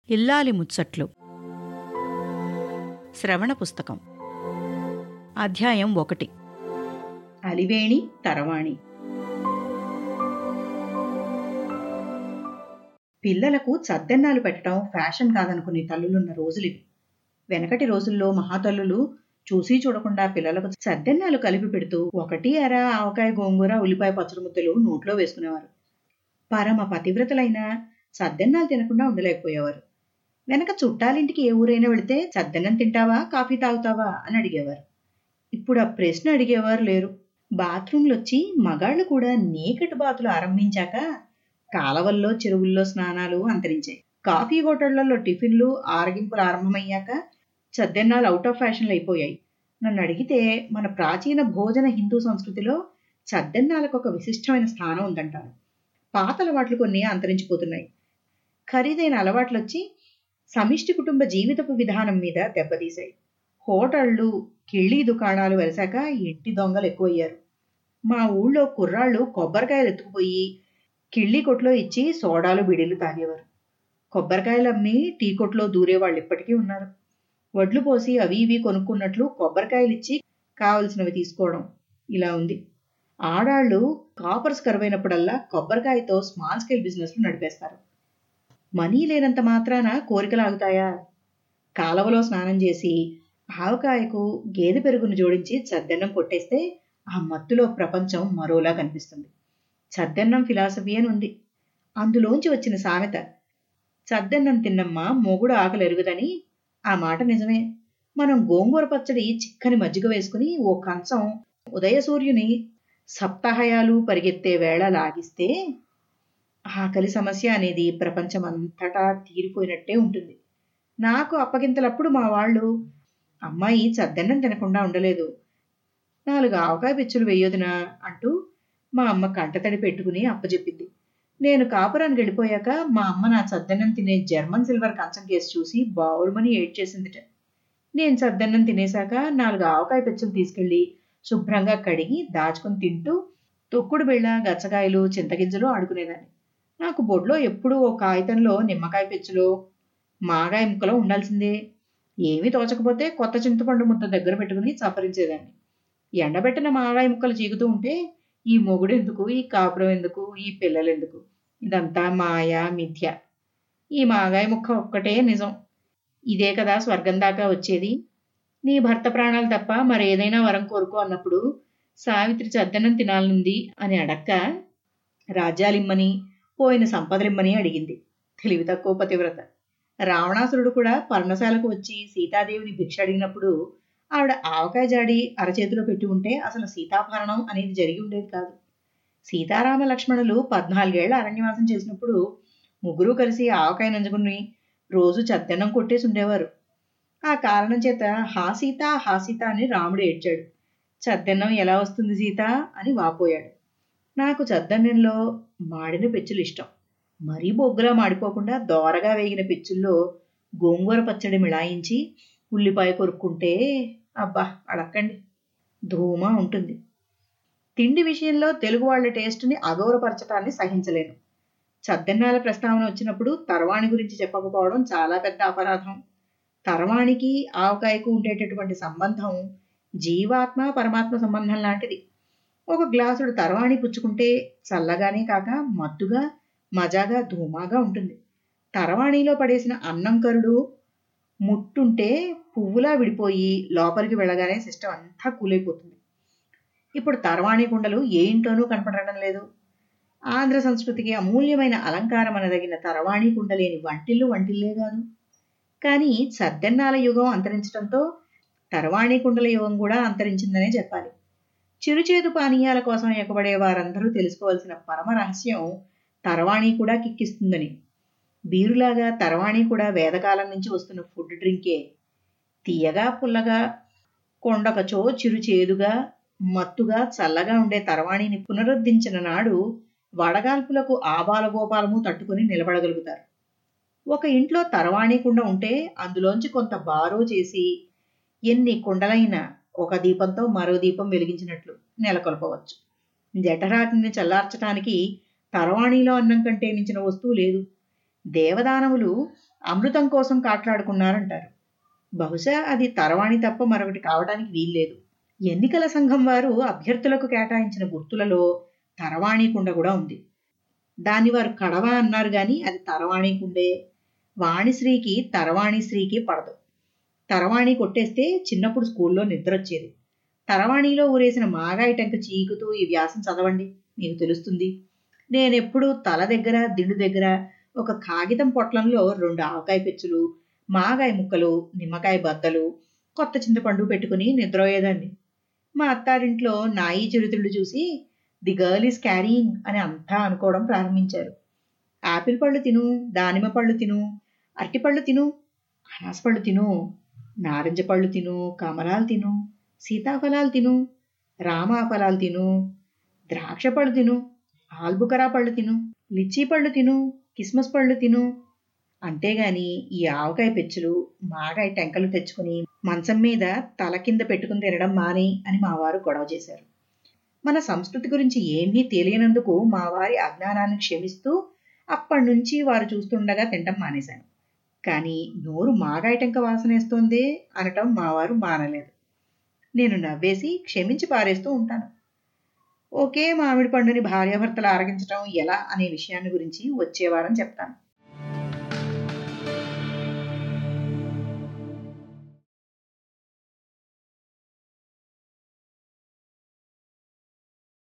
ఇల్లాలి ముచ్చట్లు. శ్రవణ పుస్తకం. అధ్యాయం 1. అలివేణి తరవాణి. పిల్లలకు చద్దెన్నాలు పెట్టడం ఫ్యాషన్ కాదనుకునే తల్లులున్న రోజులివి. వెనకటి రోజుల్లో మహాతల్లులు చూసి చూడకుండా పిల్లలకు చద్దెన్నాలు కలిపి పెడుతూ 1 అర ఆవకాయ గోంగూర ఉల్లిపాయ పచ్చడి ముద్దలు నోట్లో వేసుకునేవారు. పరమ పతివ్రతలైన చద్దెన్నాలు తినకుండా ఉండలేకపోయేవారు. వెనక చుట్టాలింటికి ఏ ఊరైనా వెళితే చద్దన్నం తింటావా, కాఫీ తాగుతావా అని అడిగేవారు. ఇప్పుడు ఆ ప్రశ్న అడిగేవారు లేరు. బాత్రూంలొచ్చి మగాళ్లు కూడా నేకెట్ బాతులు ఆరంభించాక కాలవల్లో చెరువుల్లో స్నానాలు అంతరించాయి. కాఫీ హోటళ్లలో టిఫిన్లు ఆరగింపులు ఆరంభమయ్యాక చద్దెన్నాలు అవుట్ ఆఫ్ ఫ్యాషన్లు అయిపోయాయి. నన్ను అడిగితే మన ప్రాచీన భోజన హిందూ సంస్కృతిలో చద్దెన్నాలకు ఒక విశిష్టమైన స్థానం ఉందంటాను. పాత అలవాట్లు కొన్ని అంతరించిపోతున్నాయి. ఖరీదైన అలవాట్లొచ్చి సమిష్టి కుటుంబ జీవితపు విధానం మీద దెబ్బతీశాయి. హోటళ్లు, కిళ్ళీ దుకాణాలు వెలిసాక ఇంటి దొంగలు ఎక్కువయ్యారు. మా ఊళ్ళో కుర్రాళ్ళు కొబ్బరికాయలు ఎత్తుకుపోయి కిళ్ళీ కొట్లో ఇచ్చి సోడాలు బిడీలు తాగేవారు. కొబ్బరికాయలు అమ్మి టీ కొట్లో దూరేవాళ్ళు ఇప్పటికీ ఉన్నారు. వడ్లు పోసి అవి ఇవి కొనుక్కున్నట్లు కొబ్బరికాయలు ఇచ్చి కావలసినవి తీసుకోవడం ఇలా ఉంది. ఆడాళ్ళు కాపర్స్ కరువైనప్పుడల్లా కొబ్బరికాయతో స్మాల్ స్కేల్ బిజినెస్లు నడిపేస్తారు. మనీ లేనంత మాత్రాన కోరికలు ఆగుతాయా? కాలవలో స్నానం చేసి ఆవకాయకు గేదె పెరుగును జోడించి చద్దన్నం కొట్టేస్తే ఆ మత్తులో ప్రపంచం మరోలా కనిపిస్తుంది. చద్దన్నం ఫిలాసఫీ అని ఉంది. అందులోంచి వచ్చిన సామెత చద్దన్నం తిన్నమ్మా మొగుడు ఆకలి ఎరుగుదని. ఆ మాట నిజమే. మనం గోంగూర పచ్చడి చిక్కని మజ్జిగ వేసుకుని ఓ కంచం ఉదయ సూర్యుని సప్తాహయాలు పరిగెత్తే వేళ లాగిస్తే ఆకలి సమస్య అనేది ప్రపంచమంతటా తీరిపోయినట్టే ఉంటుంది. నాకు అప్పగింతలప్పుడు మా వాళ్ళు అమ్మాయి చద్దన్నం తినకుండా ఉండలేదు, 4 ఆవకాయ పిచ్చులు వేయొదినా అంటూ మా అమ్మ కంటతడి పెట్టుకుని అప్పచెప్పింది. నేను కాపురానికి వెళ్ళిపోయాక మా అమ్మ నా చద్దన్నం తినే జర్మన్ సిల్వర్ కంచం కేసు చూసి బావురుమని ఏడ్చేసిందిట. నేను చద్దన్నం తినేశాక 4 ఆవకాయ పిచ్చులు తీసుకెళ్లి శుభ్రంగా కడిగి దాచుకుని తింటూ తొక్కుడు బిళ్ళ, గచ్చకాయలు, చింతగింజలు ఆడుకునేదాన్ని. నాకు బొడ్లో ఎప్పుడూ ఓ కాగితంలో నిమ్మకాయ పెచ్చులో మాగాయ ముక్కలో ఉండాల్సిందే. ఏమీ తోచకపోతే కొత్త చింతపండు ముద్ద దగ్గర పెట్టుకుని చప్పరించేదాన్ని. ఎండబెట్టిన మాగాయ ముక్కలు చీకుతూ ఉంటే ఈ మొగుడు ఎందుకు, ఈ కాపురం ఎందుకు, ఈ పిల్లలెందుకు, ఇదంతా మాయా మిథ్య, ఈ మాగాయ ముక్క ఒక్కటే నిజం, ఇదే కదా స్వర్గం దాకా వచ్చేది, నీ భర్త ప్రాణాలు తప్ప మరేదైనా వరం కోరుకో అన్నప్పుడు సావిత్రి చద్దన్నం తినాలనుంది అని అడక్క రాజ్యాలిమ్మని, పోయిన సంపదలిమ్మని అడిగింది. తెలివి తక్కువ పతివ్రత. రావణాసురుడు కూడా పర్ణశాలకు వచ్చి సీతాదేవిని భిక్ష అడిగినప్పుడు ఆవిడ ఆవకాయ జాడి అరచేతిలో పెట్టి ఉంటే అసలు సీతాపహరణం అనేది జరిగి ఉండేది కాదు. సీతారామ లక్ష్మణులు 14 ఏళ్ల అరణ్యవాసం చేసినప్పుడు ముగ్గురు కలిసి ఆవకాయ నంజుకుని రోజు చద్దన్నం కొట్టేసి ఉండేవారు. ఆ కారణం చేత హా సీత అని రాముడు ఏడ్చాడు. చద్దన్నం ఎలా వస్తుంది సీత అని వాపోయాడు. నాకు చద్దన్నంలో మాడిన పెచ్చులు ఇష్టం. మరీ బొగ్గులా మాడిపోకుండా దోరగా వేగిన పెచ్చుల్లో గోంగూర పచ్చడి మిళాయించి ఉల్లిపాయ కొరుక్కుంటే అబ్బా అడక్కండి, ధూమా ఉంటుంది. తిండి విషయంలో తెలుగు వాళ్ల టేస్ట్ని అగౌరవపరచటాన్ని సహించలేను. చద్దన్నాల ప్రస్తావన వచ్చినప్పుడు తరవాణి గురించి చెప్పకపోవడం చాలా పెద్ద అపరాధం. తరవాణికి ఆవకాయకు ఉండేటటువంటి సంబంధం జీవాత్మ పరమాత్మ సంబంధం లాంటిది. ఒక గ్లాసుడు తరవాణి పుచ్చుకుంటే చల్లగానే కాక మత్తుగా, మజాగా, ధూమాగా ఉంటుంది. తరవాణిలో పడేసిన అన్నం కరుడు ముట్టుంటే పువ్వులా విడిపోయి లోపలికి వెళ్ళగానే సిస్టం అంతా కూలైపోతుంది. ఇప్పుడు తరవాణి కుండలు ఏ ఇంట్లోనూ కనపడడం లేదు. ఆంధ్ర సంస్కృతికి అమూల్యమైన అలంకారం అనదగిన తరవాణి కుండ లేని వంటిల్లే కాదు. కానీ చద్దన్నాల యుగం అంతరించడంతో తరవాణి కుండల యుగం కూడా అంతరించిందనే చెప్పాలి. చిరుచేదు పానీయాల కోసం ఎగబడే వారందరూ తెలుసుకోవాల్సిన పరమ రహస్యం తరవాణి కూడా కిక్కిస్తుందని. బీరులాగా తరవాణి కూడా వేదకాలం నుంచి వస్తున్న ఫుడ్ డ్రింకే. తీయగా, పుల్లగా, కొండకచో చిరుచేదుగా, మత్తుగా, చల్లగా ఉండే తరవాణిని పునరుద్ధరించిన నాడు వడగాల్పులకు ఆబాలగోపాలము తట్టుకుని నిలబడగలుగుతారు. ఒక ఇంట్లో తరవాణి కుండ ఉంటే అందులోంచి కొంత బారో చేసి ఎన్ని కుండలైనా ఒక దీపంతో మరో దీపం వెలిగించినట్లు నెలకొల్పవచ్చు. జఠరాగ్నిని చల్లార్చటానికి తరవాణిలో అన్నం కంటే మించిన వస్తువు లేదు. దేవదానవులు అమృతం కోసం కాట్లాడుకున్నారంటారు. బహుశా అది తరవాణి తప్ప మరొకటి కావడానికి వీల్లేదు. ఎన్నికల సంఘం వారు అభ్యర్థులకు కేటాయించిన గుర్తులలో తరవాణి కుండ కూడా ఉంది. దాన్ని వారు కడవ అన్నారు గాని అది తరవాణి కుండే. వాణిశ్రీకి తరవాణిశ్రీకి పడదు. తరవాణి కొట్టేస్తే చిన్నప్పుడు స్కూల్లో నిద్రొచ్చేది. తరవాణిలో ఊరేసిన మాగాయి టెంక చీకుతూ ఈ వ్యాసం చదవండి, మీకు తెలుస్తుంది. నేనెప్పుడు తల దగ్గర దిండు దగ్గర ఒక కాగితం పొట్లంలో 2 ఆవకాయ పెచ్చులు, మాగాయ ముక్కలు, నిమ్మకాయ బద్దలు, కొత్త చింతపండు పెట్టుకుని నిద్రపోయేదాన్ని. మా అత్తారింట్లో నాయి చిరుతిళ్ళు చూసి ది గర్ల్ ఈస్ క్యారీయింగ్ అని అంతా అనుకోవడం ప్రారంభించారు. ఆపిల్ పళ్ళు తిను, దానిమ్మ పళ్ళు తిను, అరటిపళ్ళు తిను, అనాస పళ్ళు తిను, నారింజ పళ్ళు తిను, కమలాలు తిను, సీతాఫలాలు తిను, రామాఫలాలు తిను, ద్రాక్ష పళ్ళు తిను, ఆల్బుకరా పళ్ళు తిను, లిచ్చీ పళ్ళు తిను, కిస్మస్ పళ్ళు తిను. అంతేగాని ఈ ఆవకాయ పెచ్చులు, మాగాయ టెంకలు తెచ్చుకుని మంచం మీద తల కింద పెట్టుకుని తినడం మాని అని మా వారు గొడవ చేశారు. మన సంస్కృతి గురించి ఏమీ తెలియనందుకు మా వారి అజ్ఞానాన్ని క్షమిస్తూ అప్పటినుంచి వారు చూస్తుండగా తినటం మానేశాను. కానీ నోరు మాగాయ టెంక వాసనేస్తోందే అనటం మా వారు మానలేదు. నేను నవ్వేసి క్షమించి పారేస్తూ ఉంటాను. ఒకే మామిడి పండుని భార్యాభర్తలు ఆరగించటం ఎలా అనే విషయాన్ని గురించి వచ్చే వారం చెప్తాను.